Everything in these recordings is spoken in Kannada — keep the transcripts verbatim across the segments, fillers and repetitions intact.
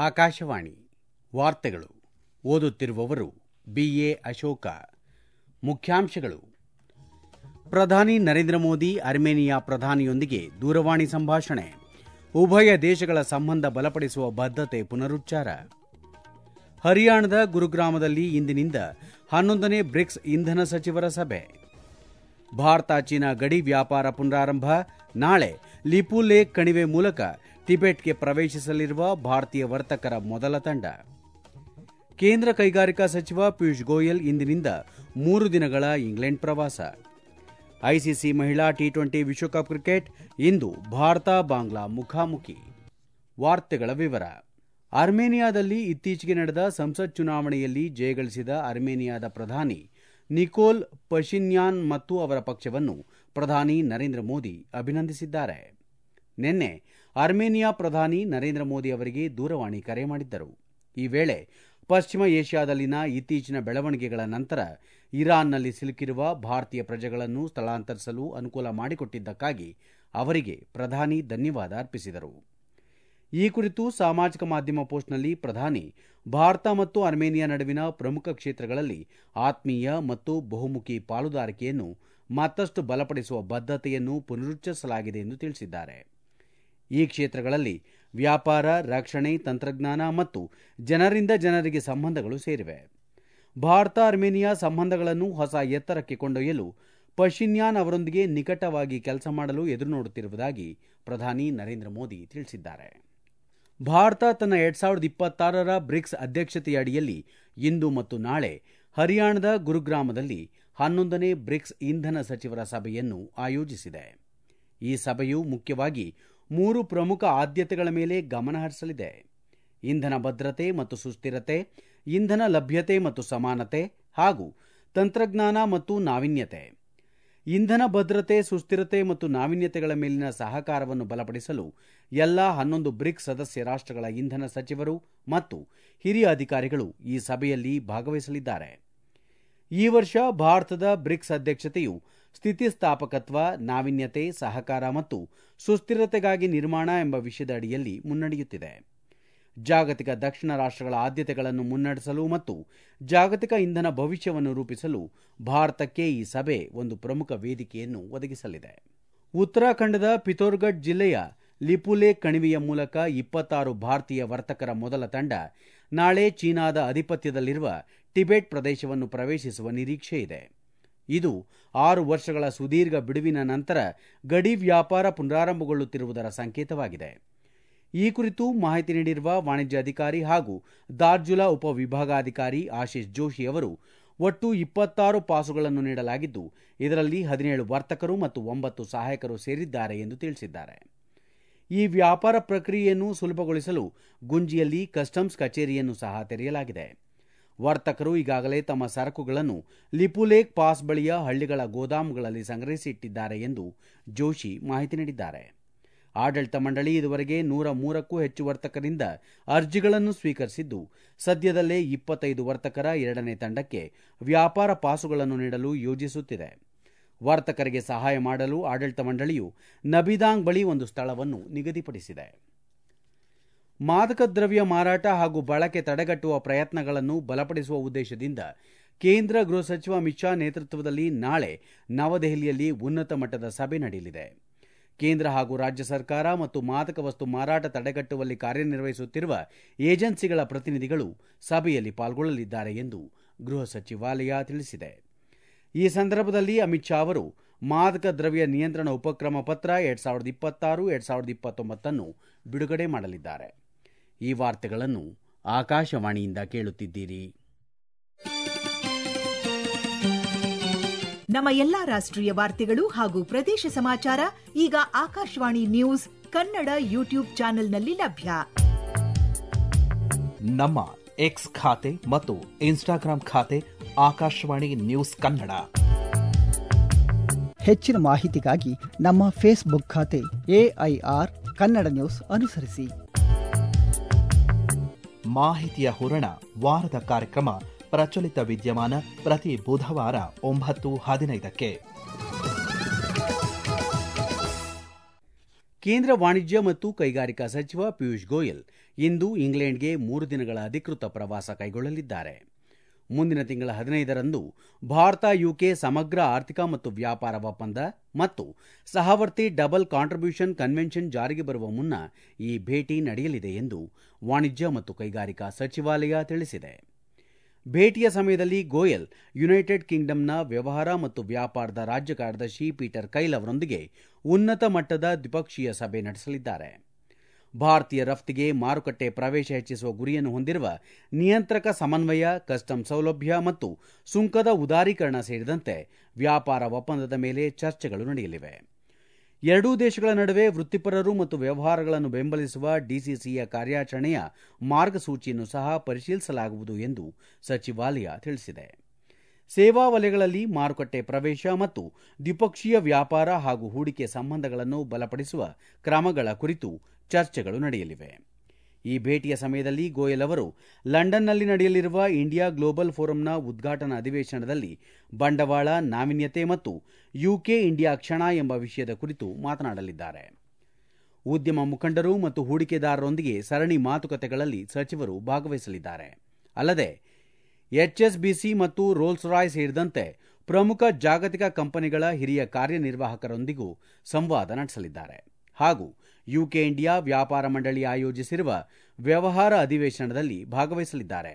ಆಕಾಶವಾಣಿ ವಾರ್ತೆಗಳು. ಓದುತ್ತಿರುವವರು ಬಿಎ ಅಶೋಕ. ಮುಖ್ಯಾಂಶಗಳು. ಪ್ರಧಾನಿ ನರೇಂದ್ರ ಮೋದಿ ಅರ್ಮೇನಿಯಾ ಪ್ರಧಾನಿಯೊಂದಿಗೆ ದೂರವಾಣಿ ಸಂಭಾಷಣೆ. ಉಭಯ ದೇಶಗಳ ಸಂಬಂಧ ಬಲಪಡಿಸುವ ಬದ್ಧತೆ ಪುನರುಚ್ಚಾರ. ಹರಿಯಾಣದ ಗುರುಗ್ರಾಮದಲ್ಲಿ ಇಂದಿನಿಂದ ಹನ್ನೊಂದನೇ ಬ್ರಿಕ್ಸ್ ಇಂಧನ ಸಚಿವರ ಸಭೆ. ಭಾರತ ಚೀನಾ ಗಡಿ ವ್ಯಾಪಾರ ಪುನರಾರಂಭ. ನಾಳೆ ಲಿಪು ಲೇಕ್ ಕಣಿವೆ ಮೂಲಕ ಟಿಬೆಟ್ಗೆ ಪ್ರವೇಶಿಸಲಿರುವ ಭಾರತೀಯ ವರ್ತಕರ ಮೊದಲ ತಂಡ. ಕೇಂದ್ರ ಕೈಗಾರಿಕಾ ಸಚಿವ ಪಿಯೂಷ್ ಗೋಯಲ್ ಇಂದಿನಿಂದ ಮೂರು ದಿನಗಳ ಇಂಗ್ಲೆಂಡ್ ಪ್ರವಾಸ. ಐಸಿಸಿ ಮಹಿಳಾ ಟಿ ಟ್ವೆಂಟಿ ವಿಶ್ವಕಪ್ ಕ್ರಿಕೆಟ್ ಇಂದು ಭಾರತ ಬಾಂಗ್ಲಾ ಮುಖಾಮುಖಿ. ವಾರ್ತೆಗಳ ವಿವರ. ಅರ್ಮೇನಿಯಾದಲ್ಲಿ ಇತ್ತೀಚೆಗೆ ನಡೆದ ಸಂಸತ್ ಚುನಾವಣೆಯಲ್ಲಿ ಜಯಗಳಿಸಿದ ಅರ್ಮೇನಿಯಾದ ಪ್ರಧಾನಿ ನಿಕೋಲ್ ಪಶಿನ್ಯಾನ್ ಮತ್ತು ಅವರ ಪಕ್ಷವನ್ನು ಪ್ರಧಾನಿ ನರೇಂದ್ರ ಮೋದಿ ಅಭಿನಂದಿಸಿದ್ದಾರೆ. ನಿನ್ನೆ ಅರ್ಮೇನಿಯಾ ಪ್ರಧಾನಿ ನರೇಂದ್ರ ಮೋದಿ ಅವರಿಗೆ ದೂರವಾಣಿ ಕರೆ ಮಾಡಿದ್ದರು. ಈ ವೇಳೆ ಪಶ್ಚಿಮ ಏಷ್ಯಾದಲ್ಲಿನ ಇತ್ತೀಚಿನ ಬೆಳವಣಿಗೆಗಳ ನಂತರ ಇರಾನ್ನಲ್ಲಿ ಸಿಲುಕಿರುವ ಭಾರತೀಯ ಪ್ರಜೆಗಳನ್ನು ಸ್ಥಳಾಂತರಿಸಲು ಅನುಕೂಲ ಮಾಡಿಕೊಟ್ಟಿದ್ದಕ್ಕಾಗಿ ಅವರಿಗೆ ಪ್ರಧಾನಿ ಧನ್ಯವಾದ ಅರ್ಪಿಸಿದರು. ಈ ಕುರಿತು ಸಾಮಾಜಿಕ ಮಾಧ್ಯಮ ಪೋಸ್ಟ್ನಲ್ಲಿ ಪ್ರಧಾನಿ ಭಾರತ ಮತ್ತು ಅರ್ಮೇನಿಯಾ ನಡುವಿನ ಪ್ರಮುಖ ಕ್ಷೇತ್ರಗಳಲ್ಲಿ ಆತ್ಮೀಯ ಮತ್ತು ಬಹುಮುಖಿ ಪಾಲುದಾರಿಕೆಯನ್ನು ಮತ್ತಷ್ಟು ಬಲಪಡಿಸುವ ಬದ್ಧತೆಯನ್ನು ಪುನರುಚ್ಚರಿಸಲಾಗಿದೆ ಎಂದು ತಿಳಿಸಿದ್ದಾರೆ. ಈ ಕ್ಷೇತ್ರಗಳಲ್ಲಿ ವ್ಯಾಪಾರ, ರಕ್ಷಣೆ, ತಂತ್ರಜ್ಞಾನ ಮತ್ತು ಜನರಿಂದ ಜನರಿಗೆ ಸಂಬಂಧಗಳು ಸೇರಿವೆ. ಭಾರತ ಅರ್ಮೇನಿಯಾ ಸಂಬಂಧಗಳನ್ನು ಹೊಸ ಎತ್ತರಕ್ಕೆ ಕೊಂಡೊಯ್ಯಲು ಪಶಿನ್ಯಾನ್ ಅವರೊಂದಿಗೆ ನಿಕಟವಾಗಿ ಕೆಲಸ ಮಾಡಲು ಎದುರು ನೋಡುತ್ತಿರುವುದಾಗಿ ಪ್ರಧಾನಿ ನರೇಂದ್ರ ಮೋದಿ ತಿಳಿಸಿದ್ದಾರೆ. ಭಾರತ ತನ್ನ ಎರಡ್ ಸಾವಿರದ ಇಪ್ಪತ್ತಾರರ ಬ್ರಿಕ್ಸ್ ಅಧ್ಯಕ್ಷತೆಯ ಅಡಿಯಲ್ಲಿ ಇಂದು ಮತ್ತು ನಾಳೆ ಹರಿಯಾಣದ ಗುರುಗ್ರಾಮದಲ್ಲಿ ಹನ್ನೊಂದನೇ ಬ್ರಿಕ್ಸ್ ಇಂಧನ ಸಚಿವರ ಸಭೆಯನ್ನು ಆಯೋಜಿಸಿದೆ. ಈ ಸಭೆಯು ಮುಖ್ಯವಾಗಿ ಮೂರು ಪ್ರಮುಖ ಆದ್ಯತೆಗಳ ಮೇಲೆ ಗಮನ ಹರಿಸಲಿದೆ: ಇಂಧನ ಭದ್ರತೆ ಮತ್ತು ಸುಸ್ಥಿರತೆ, ಇಂಧನ ಲಭ್ಯತೆ ಮತ್ತು ಸಮಾನತೆ, ಹಾಗೂ ತಂತ್ರಜ್ಞಾನ ಮತ್ತು ನಾವೀನ್ಯತೆ. ಇಂಧನ ಭದ್ರತೆ, ಸುಸ್ಥಿರತೆ ಮತ್ತು ನಾವೀನ್ಯತೆಗಳ ಮೇಲಿನ ಸಹಕಾರವನ್ನು ಬಲಪಡಿಸಲು ಎಲ್ಲ ಹನ್ನೊಂದು ಬ್ರಿಕ್ಸ್ ಸದಸ್ಯ ರಾಷ್ಟ್ರಗಳ ಇಂಧನ ಸಚಿವರು ಮತ್ತು ಹಿರಿಯ ಅಧಿಕಾರಿಗಳು ಈ ಸಭೆಯಲ್ಲಿ ಭಾಗವಹಿಸಲಿದ್ದಾರೆ. ಈ ವರ್ಷ ಭಾರತದ ಬ್ರಿಕ್ಸ್ ಅಧ್ಯಕ್ಷತೆಯು ಸ್ಥಿತಿಸ್ಥಾಪಕತ್ವ, ನಾವೀನ್ಯತೆ, ಸಹಕಾರ ಮತ್ತು ಸುಸ್ಥಿರತೆಗಾಗಿ ನಿರ್ಮಾಣ ಎಂಬ ವಿಷಯದ ಅಡಿಯಲ್ಲಿ ಮುನ್ನಡೆಯುತ್ತಿದೆ. ಜಾಗತಿಕ ದಕ್ಷಿಣ ರಾಷ್ಟ್ರಗಳ ಆದ್ಯತೆಗಳನ್ನು ಮುನ್ನಡೆಸಲು ಮತ್ತು ಜಾಗತಿಕ ಇಂಧನ ಭವಿಷ್ಯವನ್ನು ರೂಪಿಸಲು ಭಾರತಕ್ಕೆ ಈ ಸಭೆ ಒಂದು ಪ್ರಮುಖ ವೇದಿಕೆಯನ್ನು ಒದಗಿಸಲಿದೆ. ಉತ್ತರಾಖಂಡದ ಪಿಥೋರ್ಗಢ್ ಜಿಲ್ಲೆಯ ಲಿಪುಲೇಕ್ ಕಣಿವೆಯ ಮೂಲಕ ಇಪ್ಪತ್ತಾರು ಭಾರತೀಯ ವರ್ತಕರ ಮೊದಲ ತಂಡ ನಾಳೆ ಚೀನಾದ ಅಧಿಪತ್ಯದಲ್ಲಿರುವ ಟಿಬೆಟ್ ಪ್ರದೇಶವನ್ನು ಪ್ರವೇಶಿಸುವ ನಿರೀಕ್ಷೆ ಇದೆ. ಇದು ಆರು ವರ್ಷಗಳ ಸುದೀರ್ಘ ಬಿಡುವಿನ ನಂತರ ಗಡಿ ವ್ಯಾಪಾರ ಪುನರಾರಂಭಗೊಳ್ಳುತ್ತಿರುವುದರ ಸಂಕೇತವಾಗಿದೆ. ಈ ಕುರಿತು ಮಾಹಿತಿ ನೀಡಿರುವ ವಾಣಿಜ್ಯ ಅಧಿಕಾರಿ ಹಾಗೂ ದಾರ್ಜುಲಾ ಉಪವಿಭಾಗಾಧಿಕಾರಿ ಆಶೀಶ್ ಜೋಶಿ ಅವರು, ಒಟ್ಟು ಇಪ್ಪತ್ತಾರು ಪಾಸುಗಳನ್ನು ನೀಡಲಾಗಿದ್ದು, ಇದರಲ್ಲಿ ಹದಿನೇಳು ವರ್ತಕರು ಮತ್ತು ಒಂಬತ್ತು ಸಹಾಯಕರು ಸೇರಿದ್ದಾರೆ ಎಂದು ತಿಳಿಸಿದ್ದಾರೆ. ಈ ವ್ಯಾಪಾರ ಪ್ರಕ್ರಿಯೆಯನ್ನು ಸುಲಭಗೊಳಿಸಲು ಗುಂಜಿಯಲ್ಲಿ ಕಸ್ಟಮ್ಸ್ ಕಚೇರಿಯನ್ನು ಸಹ ತೆರೆಯಲಾಗಿದೆ. ವರ್ತಕರು ಈಗಾಗಲೇ ತಮ್ಮ ಸರಕುಗಳನ್ನು ಲಿಪುಲೇಕ್ ಪಾಸ್ ಬಳಿಯ ಹಳ್ಳಿಗಳ ಗೋದಾಮುಗಳಲ್ಲಿ ಸಂಗ್ರಹಿಸಿ ಇಟ್ಟಿದ್ದಾರೆ ಎಂದು ಜೋಶಿ ಮಾಹಿತಿ ನೀಡಿದ್ದಾರೆ. ಆಡಳಿತ ಮಂಡಳಿ ಇದುವರೆಗೆ ನೂರ ಮೂರಕ್ಕೂ ಹೆಚ್ಚು ವರ್ತಕರಿಂದ ಅರ್ಜಿಗಳನ್ನು ಸ್ವೀಕರಿಸಿದ್ದು, ಸದ್ಯದಲ್ಲೇ ಇಪ್ಪತ್ತೈದು ವರ್ತಕರ ಎರಡನೇ ತಂಡಕ್ಕೆ ವ್ಯಾಪಾರ ಪಾಸುಗಳನ್ನು ನೀಡಲು ಯೋಜಿಸುತ್ತಿದೆ. ವರ್ತಕರಿಗೆ ಸಹಾಯ ಮಾಡಲು ಆಡಳಿತ ಮಂಡಳಿಯು ನಬಿದಾಂಗ್ ಬಳಿ ಒಂದು ಸ್ಥಳವನ್ನು ನಿಗದಿಪಡಿಸಿದೆ. ಮಾದಕ ದ್ರವ್ಯ ಮಾರಾಟ ಹಾಗೂ ಬಳಕೆ ತಡೆಗಟ್ಟುವ ಪ್ರಯತ್ನಗಳನ್ನು ಬಲಪಡಿಸುವ ಉದ್ದೇಶದಿಂದ ಕೇಂದ್ರ ಗೃಹ ಸಚಿವ ಅಮಿತ್ ಶಾ ನೇತೃತ್ವದಲ್ಲಿ ನಾಳೆ ನವದೆಹಲಿಯಲ್ಲಿ ಉನ್ನತ ಮಟ್ಟದ ಸಭೆ ನಡೆಯಲಿದೆ. ಕೇಂದ್ರ ಹಾಗೂ ರಾಜ್ಯ ಸರ್ಕಾರ ಮತ್ತು ಮಾದಕ ವಸ್ತು ಮಾರಾಟ ತಡೆಗಟ್ಟುವಲ್ಲಿ ಕಾರ್ಯನಿರ್ವಹಿಸುತ್ತಿರುವ ಏಜೆನ್ಸಿಗಳ ಪ್ರತಿನಿಧಿಗಳು ಸಭೆಯಲ್ಲಿ ಪಾಲ್ಗೊಳ್ಳಲಿದ್ದಾರೆ ಎಂದು ಗೃಹ ಸಚಿವಾಲಯ ತಿಳಿಸಿದೆ. ಈ ಸಂದರ್ಭದಲ್ಲಿ ಅಮಿತ್ ಶಾ ಅವರು ಮಾದಕ ದ್ರವ್ಯ ನಿಯಂತ್ರಣ ಉಪಕ್ರಮ ಪತ್ರ ಎರಡ್ ಸಾವಿರದ ಇಪ್ಪತ್ತಾರು ಎರಡ್ ಸಾವಿರದ ಇಪ್ಪತ್ತೊಂಬತ್ತನ್ನು ಬಿಡುಗಡೆ ಮಾಡಲಿದ್ದಾರೆ. ಈ ವಾರ್ತೆಗಳನ್ನು ಆಕಾಶವಾಣಿಯಿಂದ ಕೇಳುತ್ತಿದ್ದೀರಿ. ನಮ್ಮ ಎಲ್ಲಾ ರಾಷ್ಟ್ರೀಯ ವಾರ್ತೆಗಳು ಹಾಗೂ ಪ್ರದೇಶ ಸಮಾಚಾರ ಈಗ ಆಕಾಶವಾಣಿ ನ್ಯೂಸ್ ಕನ್ನಡ ಯೂಟ್ಯೂಬ್ ಚಾನೆಲ್ನಲ್ಲಿ ಲಭ್ಯ. ನಮ್ಮ ಎಕ್ಸ್ ಖಾತೆ ಮತ್ತು ಇನ್ಸ್ಟಾಗ್ರಾಂ ಖಾತೆ ಆಕಾಶವಾಣಿ ನ್ಯೂಸ್ ಕನ್ನಡ. ಹೆಚ್ಚಿನ ಮಾಹಿತಿಗಾಗಿ ನಮ್ಮ ಫೇಸ್ಬುಕ್ ಖಾತೆ ಎಐಆರ್ ಕನ್ನಡ ನ್ಯೂಸ್ ಅನುಸರಿಸಿ. ಮಾಹಿತಿಯ ಹೂರಣ ವಾರದ ಕಾರ್ಯಕ್ರಮ ಪ್ರಚಲಿತ ವಿದ್ಯಮಾನ ಪ್ರತಿ ಬುಧವಾರ ಒಂಬತ್ತು ಹದಿನೈದಕ್ಕೆ. ಕೇಂದ್ರ ವಾಣಿಜ್ಯ ಮತ್ತು ಕೈಗಾರಿಕಾ ಸಚಿವ ಪಿಯೂಷ್ ಗೋಯಲ್ ಇಂದು ಇಂಗ್ಲೆಂಡ್ಗೆ ಮೂರು ದಿನಗಳ ಅಧಿಕೃತ ಪ್ರವಾಸ ಕೈಗೊಳ್ಳಲಿದ್ದಾರೆ. ಮುಂದಿನ ತಿಂಗಳ ಹದಿನೈದರಂದು ಭಾರತ ಯುಕೆ ಸಮಗ್ರ ಆರ್ಥಿಕ ಮತ್ತು ವ್ಯಾಪಾರ ಒಪ್ಪಂದ ಮತ್ತು ಸಹವರ್ತಿ ಡಬಲ್ ಕಾಂಟ್ರಿಬ್ಯೂಷನ್ ಕನ್ವೆನ್ಷನ್ ಜಾರಿಗೆ ಬರುವ ಮುನ್ನ ಈ ಭೇಟಿ ನಡೆಯಲಿದೆ ಎಂದು ವಾಣಿಜ್ಯ ಮತ್ತು ಕೈಗಾರಿಕಾ ಸಚಿವಾಲಯ ತಿಳಿಸಿದೆ. ಭೇಟಿಯ ಸಮಯದಲ್ಲಿ ಗೋಯಲ್ ಯುನೈಟೆಡ್ ಕಿಂಗ್ಡಮ್ನ ವ್ಯವಹಾರ ಮತ್ತು ವ್ಯಾಪಾರದ ರಾಜ್ಯ ಕಾರ್ಯದರ್ಶಿ ಪೀಟರ್ ಕೈಲ್ ಅವರೊಂದಿಗೆ ಉನ್ನತ ಮಟ್ಟದ ದ್ವಿಪಕ್ಷೀಯ ಸಭೆ ನಡೆಸಲಿದ್ದಾರೆ. ಭಾರತೀಯ ರಫ್ತಿಗೆ ಮಾರುಕಟ್ಟೆ ಪ್ರವೇಶ ಹೆಚ್ಚಿಸುವ ಗುರಿಯನ್ನು ಹೊಂದಿರುವ ನಿಯಂತ್ರಕ ಸಮನ್ವಯ, ಕಸ್ಟಮ್ ಸೌಲಭ್ಯ ಮತ್ತು ಸುಂಕದ ಉದಾರೀಕರಣ ಸೇರಿದಂತೆ ವ್ಯಾಪಾರ ಒಪ್ಪಂದದ ಮೇಲೆ ಚರ್ಚೆಗಳು ನಡೆಯಲಿವೆ. ಎರಡೂ ದೇಶಗಳ ನಡುವೆ ವೃತ್ತಿಪರರು ಮತ್ತು ವ್ಯವಹಾರಗಳನ್ನು ಬೆಂಬಲಿಸುವ ಡಿಸಿಸಿಯ ಕಾರ್ಯಾಚರಣೆಯ ಮಾರ್ಗಸೂಚಿಯನ್ನು ಸಹ ಪರಿಶೀಲಿಸಲಾಗುವುದು ಎಂದು ಸಚಿವಾಲಯ ತಿಳಿಸಿದೆ. ಸೇವಾ ವಲಯಗಳಲ್ಲಿ ಮಾರುಕಟ್ಟೆ ಪ್ರವೇಶ ಮತ್ತು ದ್ವಿಪಕ್ಷೀಯ ವ್ಯಾಪಾರ ಹಾಗೂ ಹೂಡಿಕೆ ಸಂಬಂಧಗಳನ್ನು ಬಲಪಡಿಸುವ ಕ್ರಮಗಳ ಕುರಿತು ಚರ್ಚೆಗಳು ನಡೆಯಲಿವೆ. ಈ ಭೇಟಿಯ ಸಮಯದಲ್ಲಿ ಗೋಯಲ್ ಅವರು ಲಂಡನ್ನಲ್ಲಿ ನಡೆಯಲಿರುವ ಇಂಡಿಯಾ ಗ್ಲೋಬಲ್ ಫೋರಂನ ಉದ್ಘಾಟನಾ ಅಧಿವೇಶನದಲ್ಲಿ ಬಂಡವಾಳ, ನಾವೀನ್ಯತೆ ಮತ್ತು ಯುಕೆ ಇಂಡಿಯಾ ಕ್ಷಣ ಎಂಬ ವಿಷಯದ ಕುರಿತು ಮಾತನಾಡಲಿದ್ದಾರೆ. ಉದ್ಯಮ ಮುಖಂಡರು ಮತ್ತು ಹೂಡಿಕೆದಾರರೊಂದಿಗೆ ಸರಣಿ ಮಾತುಕತೆಗಳಲ್ಲಿ ಸಚಿವರು ಭಾಗವಹಿಸಲಿದ್ದಾರೆ. ಅಲ್ಲದೆ ಎಚ್ಎಸ್ಬಿಸಿ ಮತ್ತು ರೋಲ್ಸ್ ರಾಯ್ಸ್ ಸೇರಿದಂತೆ ಪ್ರಮುಖ ಜಾಗತಿಕ ಕಂಪನಿಗಳ ಹಿರಿಯ ಕಾರ್ಯನಿರ್ವಾಹಕರೊಂದಿಗೂ ಸಂವಾದ ನಡೆಸಲಿದ್ದಾರೆ ಹಾಗೂ ಯುಕೆ ಇಂಡಿಯಾ ವ್ಯಾಪಾರ ಮಂಡಳಿ ಆಯೋಜಿಸಿರುವ ವ್ಯವಹಾರ ಅಧಿವೇಶನದಲ್ಲಿ ಭಾಗವಹಿಸಲಿದ್ದಾರೆ.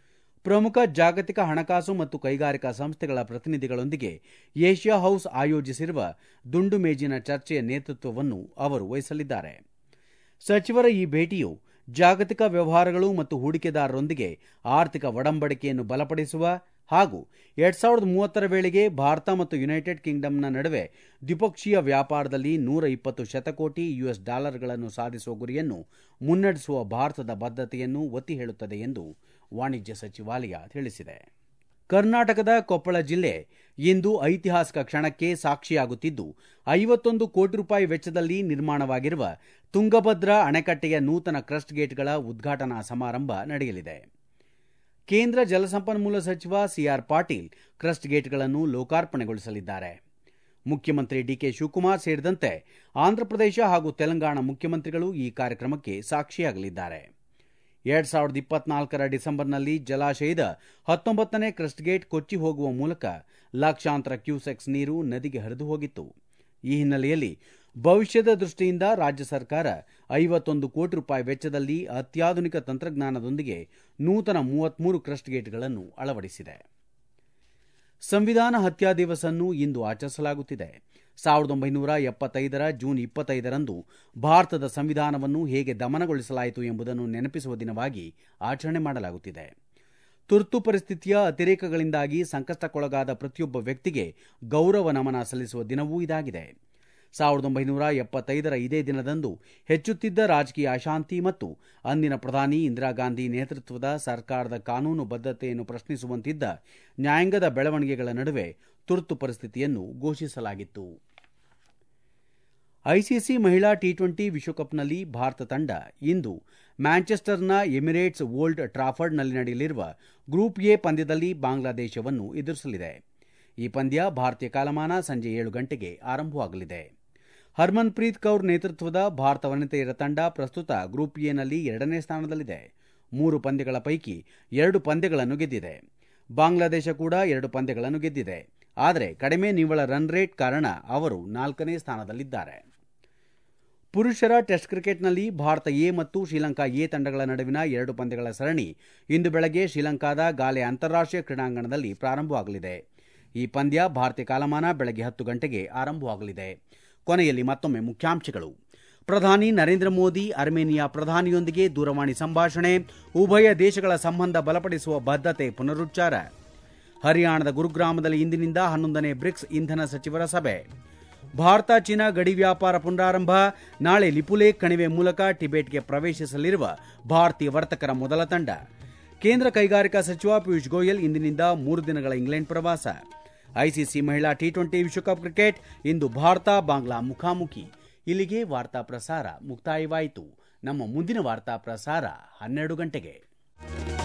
ಪ್ರಮುಖ ಜಾಗತಿಕ ಹಣಕಾಸು ಮತ್ತು ಕೈಗಾರಿಕಾ ಸಂಸ್ಥೆಗಳ ಪ್ರತಿನಿಧಿಗಳೊಂದಿಗೆ ಏಷ್ಯಾ ಹೌಸ್ ಆಯೋಜಿಸಿರುವ ದುಂಡು ಮೇಜಿನ ಚರ್ಚೆಯ ನೇತೃತ್ವವನ್ನು ಅವರು ವಹಿಸಲಿದ್ದಾರೆ. ಸಚಿವರ ಈ ಭೇಟಿಯು ಜಾಗತಿಕ ವ್ಯವಹಾರಗಳು ಮತ್ತು ಹೂಡಿಕೆದಾರರೊಂದಿಗೆ ಆರ್ಥಿಕ ಒಡಂಬಡಿಕೆಯನ್ನು ಬಲಪಡಿಸುವ ಹಾಗೂ ಎರಡ್ ಸಾವಿರದ ಮೂವತ್ತರ ವೇಳೆಗೆ ಭಾರತ ಮತ್ತು ಯುನೈಟೆಡ್ ಕಿಂಗ್ಡಮ್ನ ನಡುವೆ ದ್ವಿಪಕ್ಷೀಯ ವ್ಯಾಪಾರದಲ್ಲಿ ನೂರ ಇಪ್ಪತ್ತು ಶತಕೋಟಿ ಯುಎಸ್ ಡಾಲರ್ಗಳನ್ನು ಸಾಧಿಸುವ ಗುರಿಯನ್ನು ಮುನ್ನಡೆಸುವ ಭಾರತದ ಬದ್ಧತೆಯನ್ನು ಒತ್ತಿ ಹೇಳುತ್ತದೆ ಎಂದು ವಾಣಿಜ್ಯ ಸಚಿವಾಲಯ ತಿಳಿಸಿದೆ. ಕರ್ನಾಟಕದ ಕೊಪ್ಪಳ ಜಿಲ್ಲೆ ಇಂದು ಐತಿಹಾಸಿಕ ಕ್ಷಣಕ್ಕೆ ಸಾಕ್ಷಿಯಾಗುತ್ತಿದ್ದು, ಐವತ್ತೊಂದು ಕೋಟಿ ರೂಪಾಯಿ ವೆಚ್ಚದಲ್ಲಿ ನಿರ್ಮಾಣವಾಗಿರುವ ತುಂಗಭದ್ರಾ ಅಣೆಕಟ್ಟೆಯ ನೂತನ ಕ್ರಸ್ಟ್ ಗೇಟ್ಗಳ ಉದ್ಘಾಟನಾ ಸಮಾರಂಭ ನಡೆಯಲಿದೆ. ಕೇಂದ್ರ ಜಲಸಂಪನ್ಮೂಲ ಸಚಿವ ಸಿಆರ್ ಪಾಟೀಲ್ ಕ್ರಸ್ಟ್ ಗೇಟ್ಗಳನ್ನು ಲೋಕಾರ್ಪಣೆಗೊಳಿಸಲಿದ್ದಾರೆ. ಮುಖ್ಯಮಂತ್ರಿ ಡಿಕೆ ಶಿವಕುಮಾರ್ ಸೇರಿದಂತೆ ಆಂಧ್ರಪ್ರದೇಶ ಹಾಗೂ ತೆಲಂಗಾಣ ಮುಖ್ಯಮಂತ್ರಿಗಳು ಈ ಕಾರ್ಯಕ್ರಮಕ್ಕೆ ಸಾಕ್ಷಿಯಾಗಲಿದ್ದಾರೆ. ಎರಡ್ ಸಾವಿರದ ಇಪ್ಪತ್ನಾಲ್ಕರ ಡಿಸೆಂಬರ್ನಲ್ಲಿ ಜಲಾಶಯದ ಹತ್ತೊಂಬತ್ತನೇ ಕ್ರಸ್ಟ್ ಗೇಟ್ ಕೊಚ್ಚಿ ಹೋಗುವ ಮೂಲಕ ಲಕ್ಷಾಂತರ ಕ್ಯೂಸೆಕ್ಸ್ ನೀರು ನದಿಗೆ ಹರಿದು ಹೋಗಿತ್ತು. ಈ ಹಿನ್ನೆಲೆಯಲ್ಲಿ ಭವಿಷ್ಯದ ದೃಷ್ಟಿಯಿಂದ ರಾಜ್ಯ ಸರ್ಕಾರ ಐವತ್ತೊಂದು ಕೋಟಿ ರೂಪಾಯಿ ವೆಚ್ಚದಲ್ಲಿ ಅತ್ಯಾಧುನಿಕ ತಂತ್ರಜ್ಞಾನದೊಂದಿಗೆ ನೂತನ ಮೂವತ್ಮೂರು ಕ್ರಸ್ಟ್ ಗೇಟ್ಗಳನ್ನು ಅಳವಡಿಸಿದೆ. ಸಂವಿಧಾನ ಹತ್ಯಾ ದಿವಸ್ ಅನ್ನು ಇಂದು ಆಚರಿಸಲಾಗುತ್ತಿದೆ. ಸಾವಿರದ ಒಂಬೈನೂರ ಎಪ್ಪತ್ತೈದರ ಜೂನ್ ಇಪ್ಪತ್ತೈದರಂದು ಭಾರತದ ಸಂವಿಧಾನವನ್ನು ಹೇಗೆ ದಮನಗೊಳಿಸಲಾಯಿತು ಎಂಬುದನ್ನು ನೆನಪಿಸುವ ದಿನವಾಗಿ ಆಚರಣೆ ಮಾಡಲಾಗುತ್ತಿದೆ. ತುರ್ತು ಪರಿಸ್ಥಿತಿಯ ಅತಿರೇಕಗಳಿಂದಾಗಿ ಸಂಕಷ್ಟಕ್ಕೊಳಗಾದ ಪ್ರತಿಯೊಬ್ಬ ವ್ಯಕ್ತಿಗೆ ಗೌರವ ನಮನ ಸಲ್ಲಿಸುವ ದಿನವೂ ಇದಾಗಿದೆ. ಸಾವಿರದ ಒಂಬೈನೂರ ಎಪ್ಪತ್ತೈದರ ಇದೇ ದಿನದಂದು ಹೆಚ್ಚುತ್ತಿದ್ದ ರಾಜಕೀಯ ಅಶಾಂತಿ ಮತ್ತು ಅಂದಿನ ಪ್ರಧಾನಿ ಇಂದಿರಾ ಗಾಂಧಿ ನೇತೃತ್ವದ ಸರ್ಕಾರದ ಕಾನೂನು ಬದ್ಧತೆಯನ್ನು ಪ್ರಶ್ನಿಸುವಂತಿದ್ದ ನ್ಯಾಯಾಂಗದ ಬೆಳವಣಿಗೆಗಳ ನಡುವೆ ತುರ್ತು ಪರಿಸ್ಥಿತಿಯನ್ನು ಘೋಷಿಸಲಾಗಿತ್ತು. ಐಸಿಸಿ ಮಹಿಳಾ ಟಿ ಟ್ವೆಂಟಿ ವಿಶ್ವಕಪ್ನಲ್ಲಿ ಭಾರತ ತಂಡ ಇಂದು ಮ್ಯಾಂಚೆಸ್ಟರ್ನ ಎಮಿರೇಟ್ಸ್ ಓಲ್ಡ್ ಟ್ರಾಫರ್ಡ್ನಲ್ಲಿ ನಡೆಯಲಿರುವ ಗ್ರೂಪ್ ಎ ಪಂದ್ಯದಲ್ಲಿ ಬಾಂಗ್ಲಾದೇಶವನ್ನು ಎದುರಿಸಲಿದೆ. ಈ ಪಂದ್ಯ ಭಾರತೀಯ ಕಾಲಮಾನ ಸಂಜೆ ಏಳು ಗಂಟೆಗೆ ಆರಂಭವಾಗಲಿದೆ. ಹರ್ಮನ್ಪ್ರೀತ್ ಕೌರ್ ನೇತೃತ್ವದ ಭಾರತ ವನಿತೆಯರ ತಂಡ ಪ್ರಸ್ತುತ ಗ್ರೂಪ್ ಎನಲ್ಲಿ ಎರಡನೇ ಸ್ಥಾನದಲ್ಲಿದೆ. ಮೂರು ಪಂದ್ಯಗಳ ಪೈಕಿ ಎರಡು ಪಂದ್ಯಗಳನ್ನು ಗೆದ್ದಿದೆ. ಬಾಂಗ್ಲಾದೇಶ ಕೂಡ ಎರಡು ಪಂದ್ಯಗಳನ್ನು ಗೆದ್ದಿದೆ. ಆದರೆ ಕಡಿಮೆ ನಿವ್ವಳ ರನ್ ರೇಟ್ ಕಾರಣ ಅವರು ನಾಲ್ಕನೇ ಸ್ಥಾನದಲ್ಲಿದ್ದಾರೆ. ಪುರುಷರ ಟೆಸ್ಟ್ ಕ್ರಿಕೆಟ್ನಲ್ಲಿ ಭಾರತ ಎ ಮತ್ತು ಶ್ರೀಲಂಕಾ ಎ ತಂಡಗಳ ನಡುವಿನ ಎರಡು ಪಂದ್ಯಗಳ ಸರಣಿ ಇಂದು ಬೆಳಗ್ಗೆ ಶ್ರೀಲಂಕಾದ ಗಾಲೆ ಅಂತಾರಾಷ್ಟೀಯ ಕ್ರೀಡಾಂಗಣದಲ್ಲಿ ಪ್ರಾರಂಭವಾಗಲಿದೆ. ಈ ಪಂದ್ಯ ಭಾರತೀಯ ಕಾಲಮಾನ ಬೆಳಗ್ಗೆ ಹತ್ತು ಗಂಟೆಗೆ ಆರಂಭವಾಗಲಿದೆ. ಕೊನೆಯಲ್ಲಿ ಮತ್ತೊಮ್ಮೆ ಮುಖ್ಯಾಂಶಗಳು. ಪ್ರಧಾನಿ ನರೇಂದ್ರ ಮೋದಿ ಅರ್ಮೇನಿಯಾ ಪ್ರಧಾನಿಯೊಂದಿಗೆ ದೂರವಾಣಿ ಸಂಭಾಷಣೆ, ಉಭಯ ದೇಶಗಳ ಸಂಬಂಧ ಬಲಪಡಿಸುವ ಬದ್ಧತೆ ಪುನರುಚ್ಚಾರ. ಹರಿಯಾಣದ ಗುರುಗ್ರಾಮದಲ್ಲಿ ಇಂದಿನಿಂದ ಹನ್ನೊಂದನೇ ಬ್ರಿಕ್ಸ್ ಇಂಧನ ಸಚಿವರ ಸಭೆ. ಭಾರತ ಚೀನಾ ಗಡಿ ವ್ಯಾಪಾರ ಪುನರಾರಂಭ, ನಾಳೆ ಲಿಪುಲೇಖ್ ಕಣಿವೆ ಮೂಲಕ ಟಿಬೆಟ್ಗೆ ಪ್ರವೇಶಿಸಲಿರುವ ಭಾರತೀಯ ವರ್ತಕರ ಮೊದಲ ತಂಡ. ಕೇಂದ್ರ ಕೈಗಾರಿಕಾ ಸಚಿವ ಪಿಯೂಷ್ ಗೋಯಲ್ ಇಂದಿನಿಂದ ಮೂರು ದಿನಗಳ ಇಂಗ್ಲೆಂಡ್ ಪ್ರವಾಸ. ಐಸಿಸಿ ಮಹಿಳಾ ಟಿ ಟ್ವೆಂಟಿ ವಿಶ್ವಕಪ್ ಕ್ರಿಕೆಟ್ ಇಂದು ಭಾರತ ಬಾಂಗ್ಲಾ ಮುಖಾಮುಖಿ. ಇಲ್ಲಿಗೆ ವಾರ್ತಾ ಪ್ರಸಾರ ಮುಕ್ತಾಯವಾಯಿತು. ನಮ್ಮ ಮುಂದಿನ ವಾರ್ತಾ ಪ್ರಸಾರ ಹನ್ನೆರಡು ಗಂಟೆಗೆ.